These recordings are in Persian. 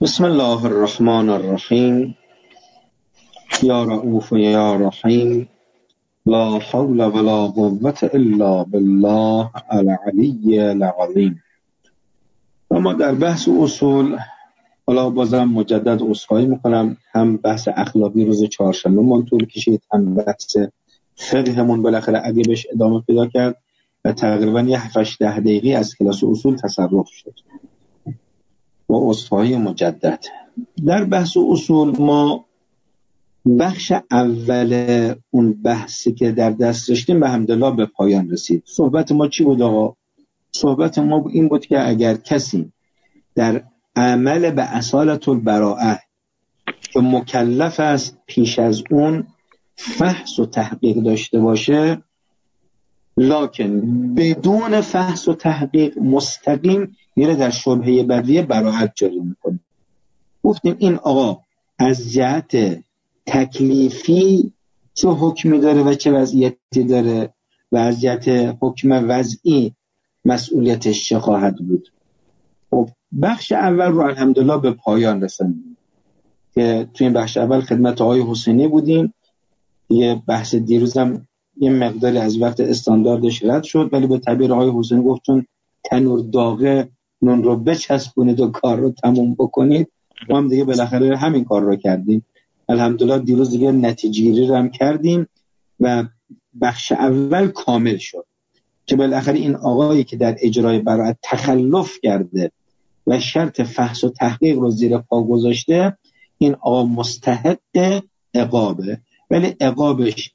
بسم الله الرحمن الرحیم. یا رؤوف یا رحیم. لا حول ولا قوة الا بالله العلی العظیم. و ما در بحث اصول، حالا بازم مجدد عذرخواهی میکنم، هم بحث اخلاقی روز چهارشنبه من طول کشید، هم بحث فقهمون بالاخره اگه بهش ادامه پیدا کرد و تقریبا یه 7-8 دقیقه از کلاس اصول تصرف شد و عذرخواهی مجدد. در بحث اصول ما بخش اول اون بحثی که در دست داشتیم به حمدالله به پایان رسید. صحبت ما چی بود آقا؟ صحبت ما این بود که اگر کسی در عمل به اصالت البراءه که مکلف است پیش از اون فحص و تحقیق داشته باشه، لکن بدون فحص و تحقیق مستقیم میره در شبهه بدیه براءت جاری میکنه. گفتیم این آقا از جهت تکلیفی چه حکمی داره و چه وضعیتی داره و از جهت حکم وضعی مسئولیتش چه خواهد بود. خب بخش اول رو الحمدلله به پایان رسوندیم که توی این بخش اول خدمت آقای حسینی بودیم. یه بحث دیروزم یه مقداری از وقت استانداردش رد شد، ولی به تعبیر آقای حسینی گفت چون تنور داغه نون رو بچسبونید و کار رو تموم بکنید. ما هم دیگه بالاخره همین کار رو کردیم. الحمدلله دیروز دیگه نتیجه گیری رو هم کردیم و بخش اول کامل شد که بالاخره این آقایی که در اجرای براءت تخلف کرده و شرط فحص و تحقیق رو زیر پا گذاشته، این آقا مستحق عقابه، ولی عقابش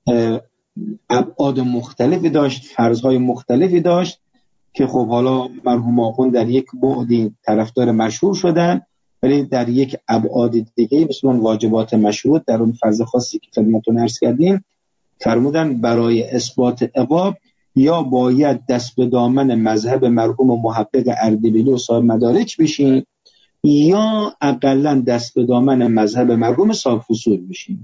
ابعاد مختلفی داشت، فرضهای مختلفی داشت که خب حالا مرحوم آخوند در یک بعدی طرفدار مشهور شدن، ولی در یک ابعاد دیگه مثل اون واجبات مشروط در اون فرض خاصی که خدمتتون عرض کردیم فرمودن برای اثبات عقاب یا باید دست به دامن مذهب مرحوم محقق اردبیلی و صاحب مدارک بشین یا اقلا دست به دامن مذهب مرحوم صاحب فصول بشین.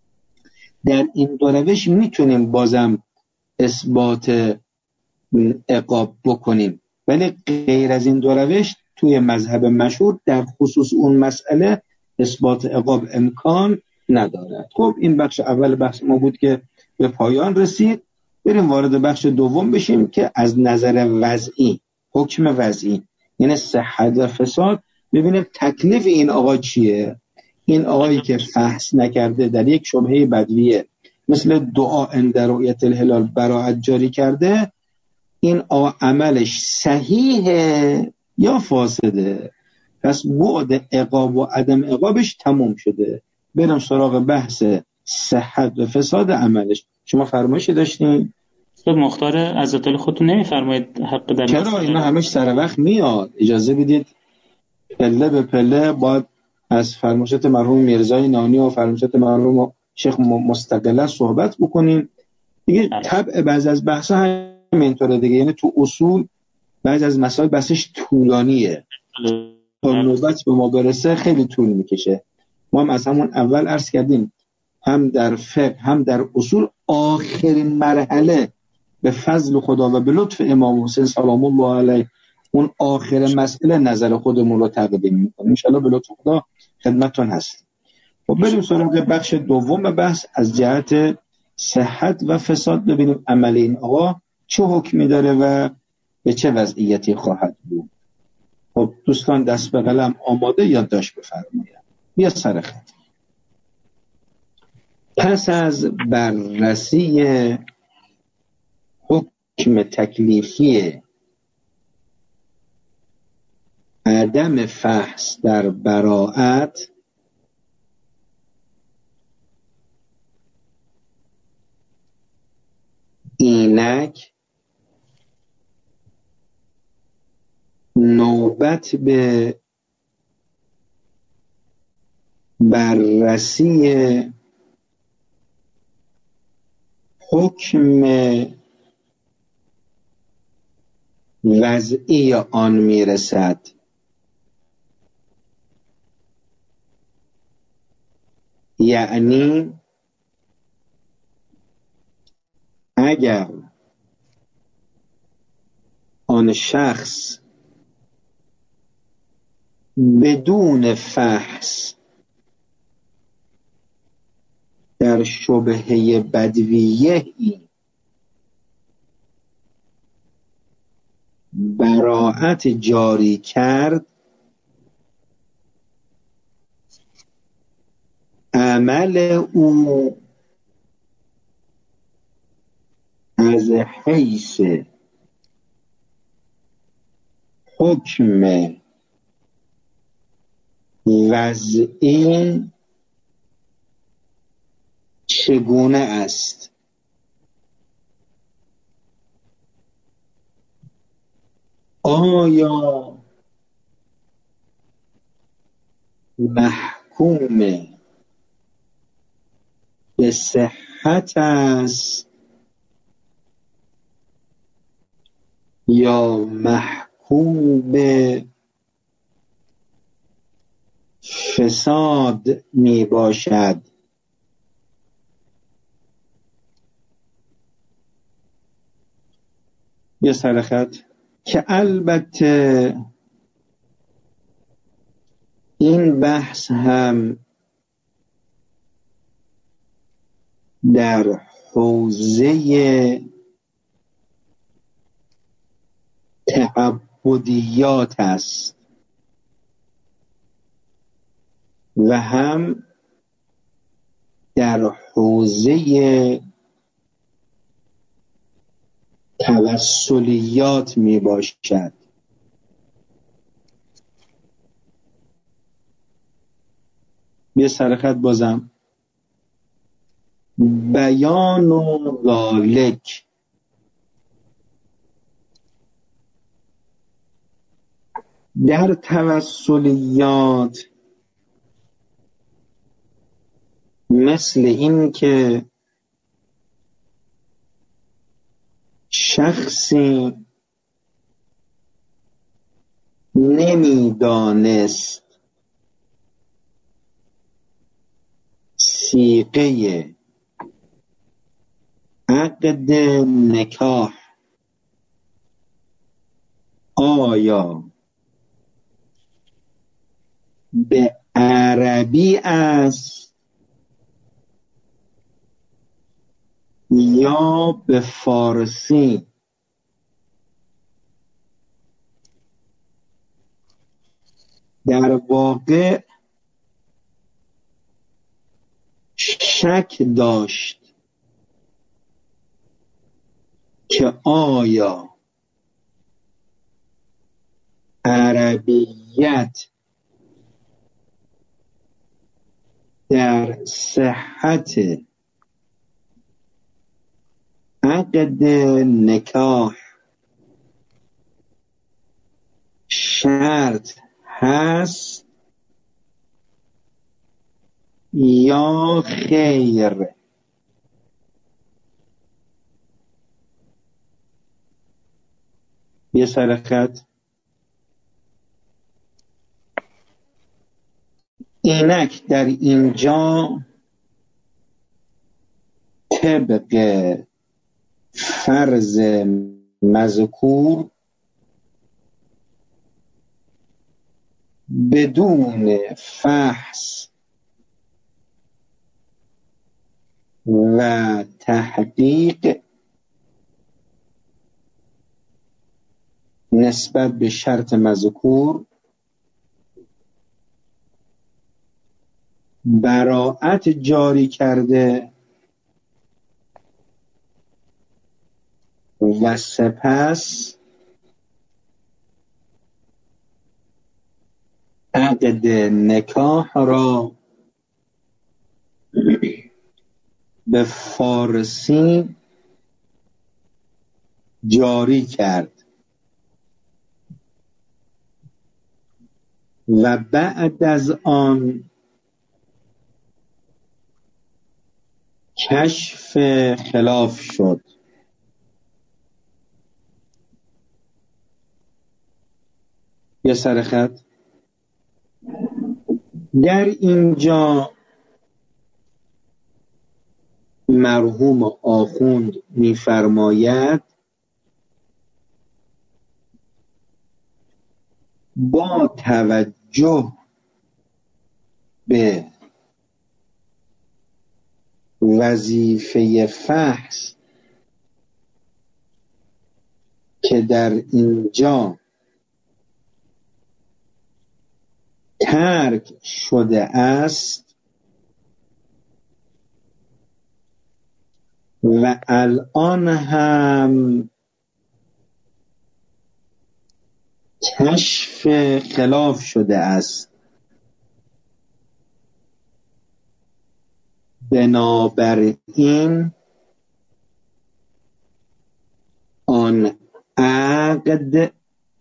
در این دو روش میتونیم بازم اثبات عقاب بکنیم، ولی غیر از این دو روش توی مذهب مشهور در خصوص اون مسئله اثبات عقاب امکان ندارد. خب این بخش اول بحث ما بود که به پایان رسید. بریم وارد بخش دوم بشیم که از نظر وضعی، حکم وضعی یعنی صحت و فساد، ببینیم تکلیف این آقا چیه. این آقایی که فحص نکرده در یک شبهه بدویه مثل دعا عند رؤیت الهلال براءت جاری کرده، این آقا عملش صحیحه یا فاسده؟ پس بعد عقاب و عدم عقابش تموم شده. بریم سراغ بحث صحت و فساد عملش. شما فرمایشی داشتین؟ خب مختار عزت خودتون نمیفرمایید حق در چرا اینا همش سر وقت میاد؟ اجازه بدید پله به پله باید از فرمایشات مرحوم میرزای نانی و فرمایشات مرحوم شیخ مستقله صحبت بکنیم دیگه. طبع بعضی از بحثا همینطوره دیگه، یعنی تو اصول بعضی از مسائل بحثش طولانیه تا نوبت به ما برسه خیلی طول میکشه. ما هم از همون اول عرض کردیم هم در فقه هم در اصول آخرین مرحله به فضل خدا و به لطف امام حسین سلام الله علیه اون آخر مسئله نظر خودمون رو تقدیم میکنیم. انشالله به لطف خدا خدمتتون هست. و بریم سراغ بخش دوم بحث از جهت صحت و فساد، ببینیم عمل این آقا چه حکمی داره و به چه وضعیتی خواهد بود. خب دوستان دست به قلم آماده یادداشت بفرمایید. بیا سر خط. پس از بررسی حکم تکلیفی عدم فحص در براءت، اینک نوبت به بررسی حکم وضعی آن میرسد. یعنی اگر آن شخص بدون فحص در شبهه بدویه براءت جاری کرد، عمل او از حیث حکم وضعی چگونه است؟ آیا محکوم به صحت است یا محکوم به فساد می باشد؟ یه سرخط که البته این بحث هم در حوزه تعبدیات است و هم در حوزه توسلیات می باشد. یه سرخط بازم بیان و ذالک در توسلیات مثل این که شخصی نمیدانست صیغه عقد نکاح آیا به عربی است یا به فارسی، در واقع شک داشت که آیا عربیت در صحت عقد نکاح شرط هست یا خیر. یه سرخط اینک در اینجا طبق فرض مذکور بدون فحص و تحقیق نسبت به شرط مذکور براءت جاری کرده و سپس عقد نکاح را به فارسی جاری کرد و بعد از آن کشف خلاف شد. یه سرخط در اینجا مرحوم آخوند می‌فرماید با توجه توجه به وظیفه فحص که در اینجا ترک شده است و الان هم کشف خلاف شده است، بنابراین آن عقد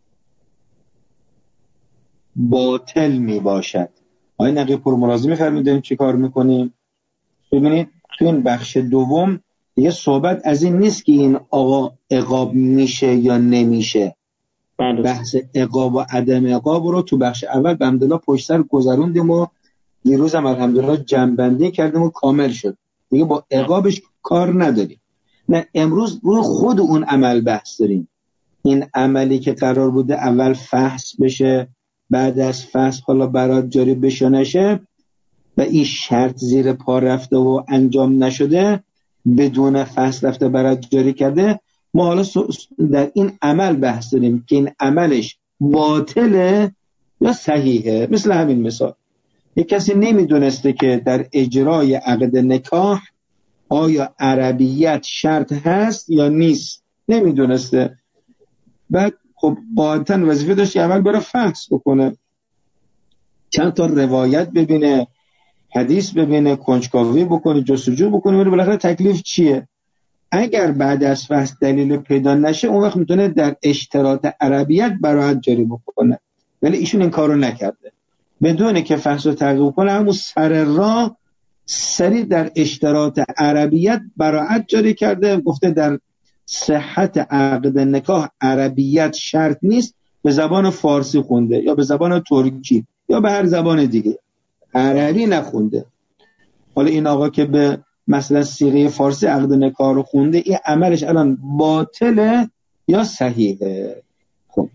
باطل می باشد. آقای نقی پرمرازی می‌فرمودین چی کار میکنیم؟ ببینید تو این بخش دوم یه صحبت از این نیست که این آقا عقاب میشه یا نمیشه. بحث عقاب و عدم عقاب رو تو بخش اول به الحمدلله پشت سر گذروندیم و دیروز هم الحمدلله جمع‌بندی کردیم و کامل شد. دیگه با عقابش کار نداریم. نه، امروز روی خود اون عمل بحث داریم. این عملی که قرار بوده اول فحص بشه، بعد از فحص حالا برات جاری بشه نشه و این شرط زیر پا رفته و انجام نشده، بدون فحص رفته برات جاری کرده، ما حالا در این عمل بحث داریم که این عملش باطله یا صحیحه. مثل همین مثال، یک کسی نمیدونسته که در اجرای عقد نکاح آیا عربیت شرط هست یا نیست، نمیدونسته. بعد خب قاعدتاً وظیفه داشت که اول بره فحص بکنه، چند تا روایت ببینه، حدیث ببینه، کنجکاوی بکنه، جستجو بکنه، بره بالاخره تکلیف چیه. اگر بعد از فحص دلیل پیدا نشه اون وقت میتونه در اشتراط عربیت براءت جاری بکنه، ولی ایشون این کارو نکرده. بدونه که فحص رو تحقیق کنه همون سر راه سریع در اشتراط عربیت براءت جاری کرده، گفته در صحت عقد نکاح عربیت شرط نیست، به زبان فارسی خونده یا به زبان ترکی یا به هر زبان دیگه، عربی نخونده. حالا این آقا که به مثلا صیغه فارسی عقد نکاح رو خونده، این عملش الان باطله یا صحیحه؟ خب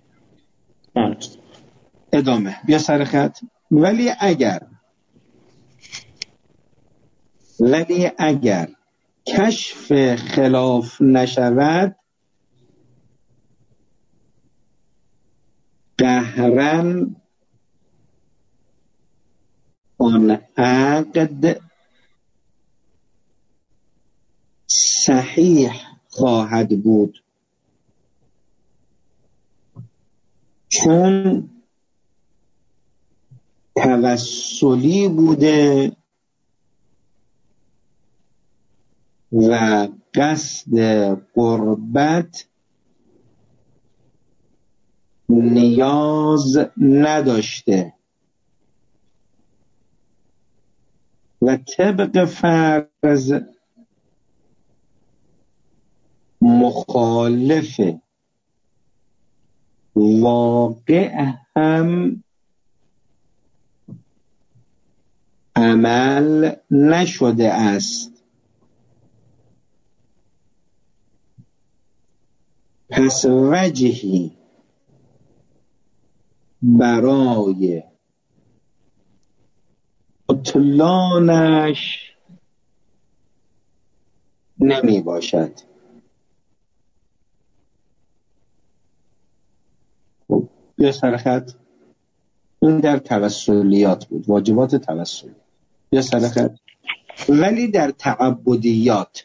ادامه بیا سر خط. ولی اگر کشف خلاف نشود، قهراً آن عقد صحیح خواهد بود، چون توسلی بوده و قصد قربت نیاز نداشته و طبق فرض مخالف واقع هم عمل نشده است. پس وجهی برای بطلانش نمی باشد. بیا سر خط. این در توسلیات بود، واجبات توسلی. بیا سر خط. ولی در تعبدیات،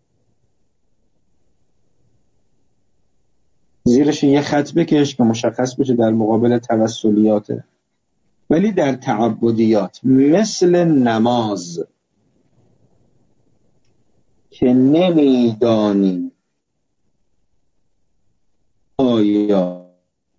زیرش یه خط بکش که مشخص بشه در مقابل توسلیاته. ولی در تعبدیات مثل نماز که نمیدانی آیا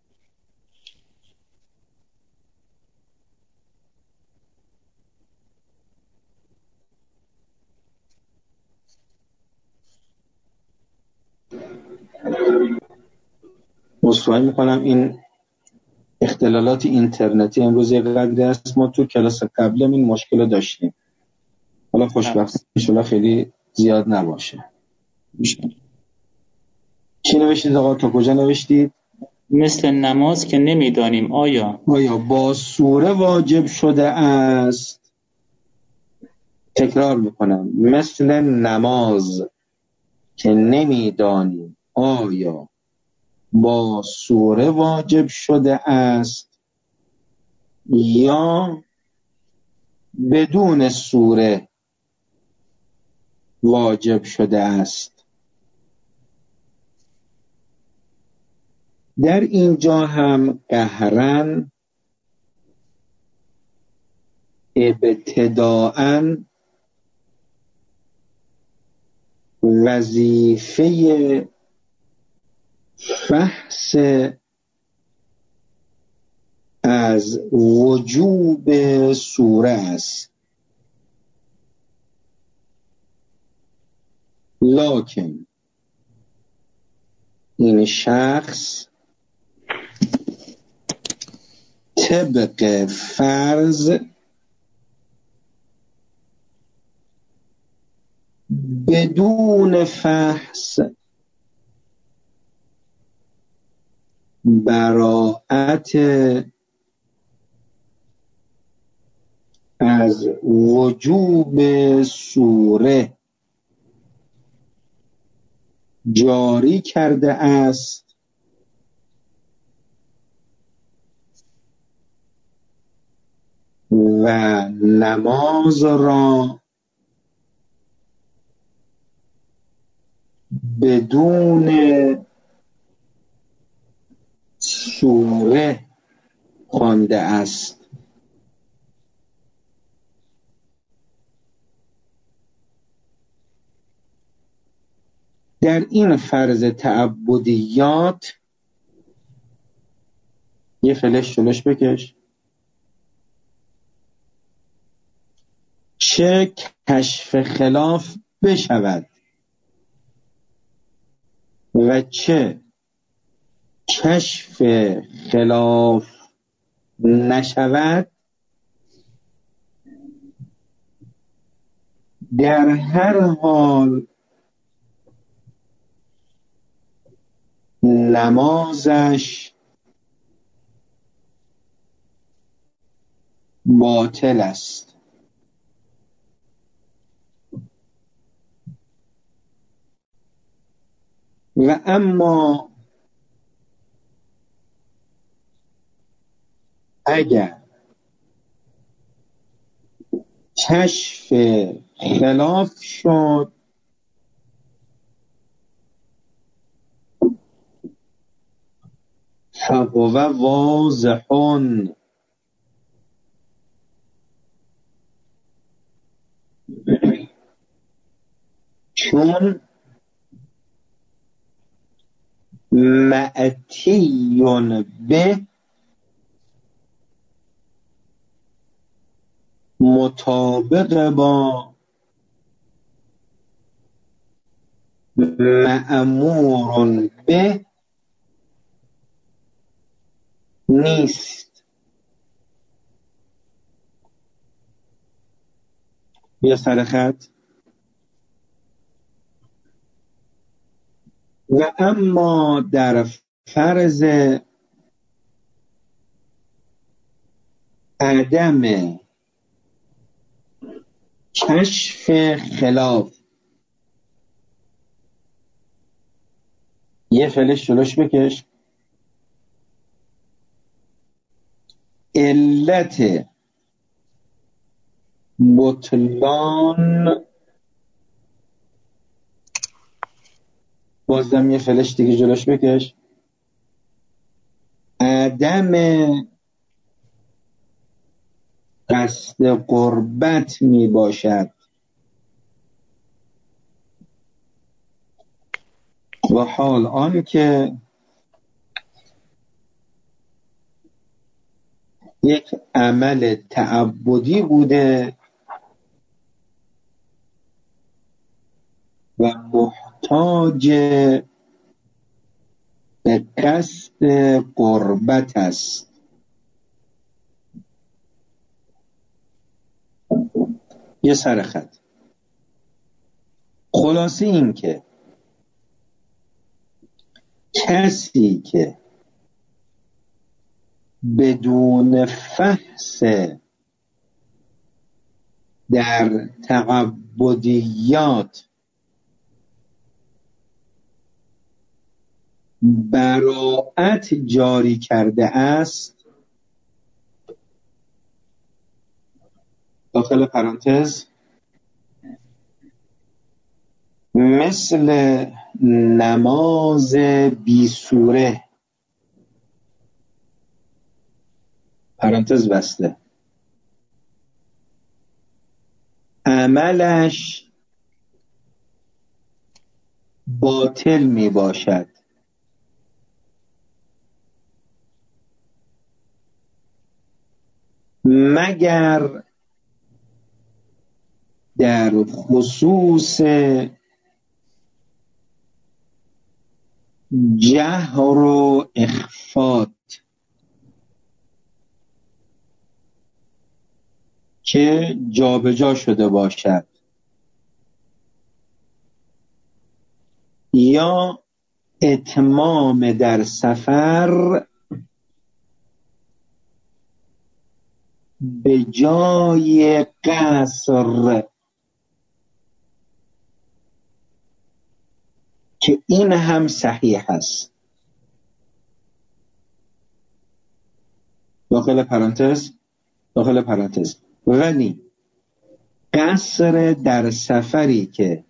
مصفحه میکنم این اختلالات اینترنتی امروز یه قدری هست، ما تو کلاس قبل این مشکل داشتیم، حالا خوشبختانه انشالله خیلی زیاد نباشه. چی نوشتید آقا؟ تا کجا نوشتید؟ مثل نماز که نمیدانیم آیا با سوره واجب شده است. تکرار میکنم، مثل نماز که نمیدانیم آیا با سوره واجب شده است یا بدون سوره واجب شده است. در اینجا هم قهراً ابتداءً وظیفه فحص از وجوب سوره است، لکن این شخص طبق فرض بدون فحص براءت از وجوب سوره جاری کرده است و نماز را بدون سوره خوانده است. در این فرض تعبدیات یه فلش جلوش بکش. چه کشف خلاف بشود و چه کشف خلاف نشود، در هر حال نمازش باطل است. و اما اگر کشف خلاف شد فهو واضح، چون مأتی به مطابق با مأمور به نیست. بیا سر خط. و اما در فرض عدم کشف خلاف، یه فلش جلوش بکش. علت بطلان، بازم یه فلش دیگه جلوش بکش، عدم قصد قربت می باشد و حال آن که یک عمل تعبدی بوده و محتاج به قصد قربت است. یه سر خط. خلاصه این که کسی که بدون فحص در تعبدیات براءت جاری کرده است، داخل پرانتز مثل نماز بی سوره، پرانتز بسته، عملش باطل می باشد مگر در خصوص جهر و اخفات که جابجا شده باشد یا اتمام در سفر به جای قصر، که این هم صحیح است، داخل پرانتز ولی قصر در سفری که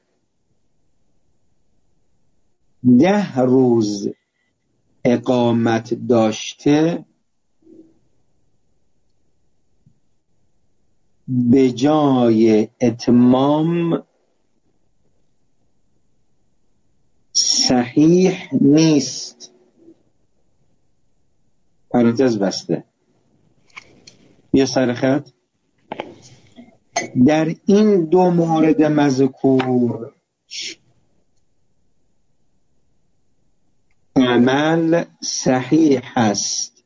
10 روز اقامت داشته به جای اتمام صحیح نیست، پرانتز بسته. یه سرخط در این دو مورد مذکور عمل صحیح است،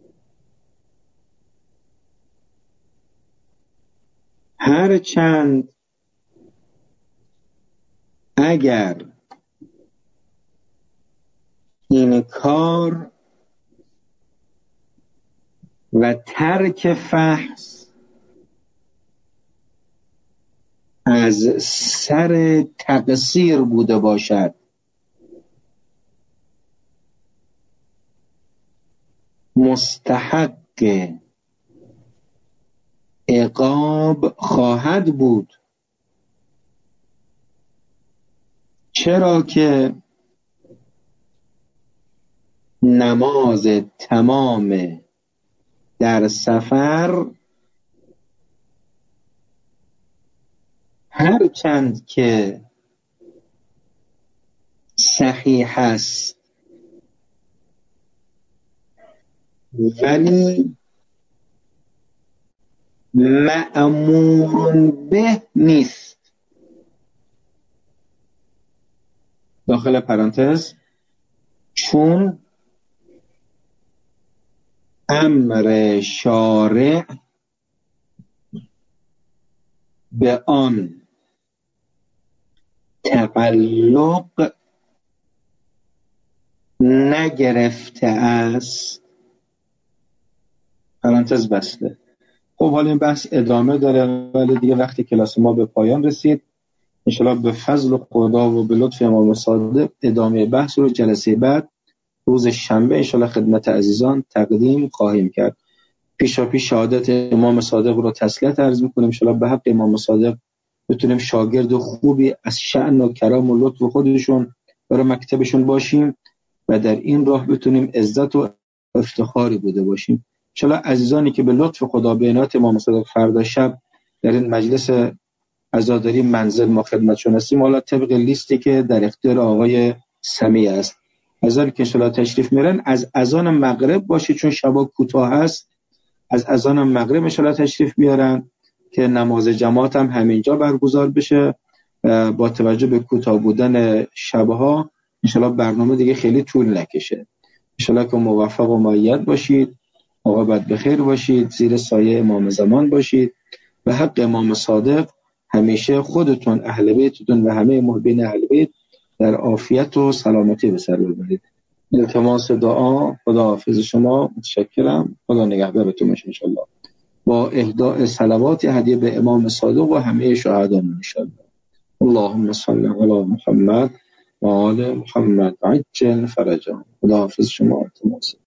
هرچند اگر این کار و ترک فحص از سر تقصیر بوده باشد، مستحق عقاب خواهد بود، چرا که نماز تمام در سفر هرچند که صحیح است ولی مأمور به نیست، داخل پرانتز، چون امر شارع به آن تعلق نگرفته است، پرانتز بسته. خب حالا این بحث ادامه داره ولی دیگه وقتی کلاس ما به پایان رسید، انشاءالله به فضل خدا و به لطف امام صادق ادامه بحث رو جلسه بعد روز شنبه انشاءالله خدمت عزیزان تقدیم خواهیم کرد. پیشا پیش شهادت امام صادق رو تسلیت عرض میکنیم، انشاءالله به حق امام صادق بتونیم شاگرد خوبی از شأن و کرم و لطف خودشون برای مکتبشون باشیم و در این راه بتونیم عزت و افتخاری بوده باشیم. انشاءالله عزیزانی که به لطف خدا به عنایت امام صادق فردا شب در این مجلس عزاداری منزل ما خدمتشون هستیم، حالا طبق لیستی که در اختیار آقای سمیع است، عزیزانی که انشاءالله تشریف میرن از اذان مغرب باشه، چون شبا کوتاه هست، از اذان مغرب انشاءالله تشریف بیارن که نماز جماعت هم همینجا برگزار بشه. با توجه به کوتاه بودن شبها انشاءالله برنامه دیگه خیلی طول نکشه. انشاءالله که موفق و مؤید باشید، عاقبت بخیر باشید، زیر سایه امام زمان باشید. به حق امام صادق همیشه خودتون، اهل بیتتون و همه محبین اهل بیت در عافیت و سلامتی به سر ببرید. التماس دعا. خداحافظ شما، متشکرم. خدا نگهدارتون باشه ان شاء الله. با اهداء صلوات هدیه به امام صادق و همه شهدامون ان شاء الله. اللهم صل علی محمد و آل محمد عجل فرجهم. خداحافظ شما. التماس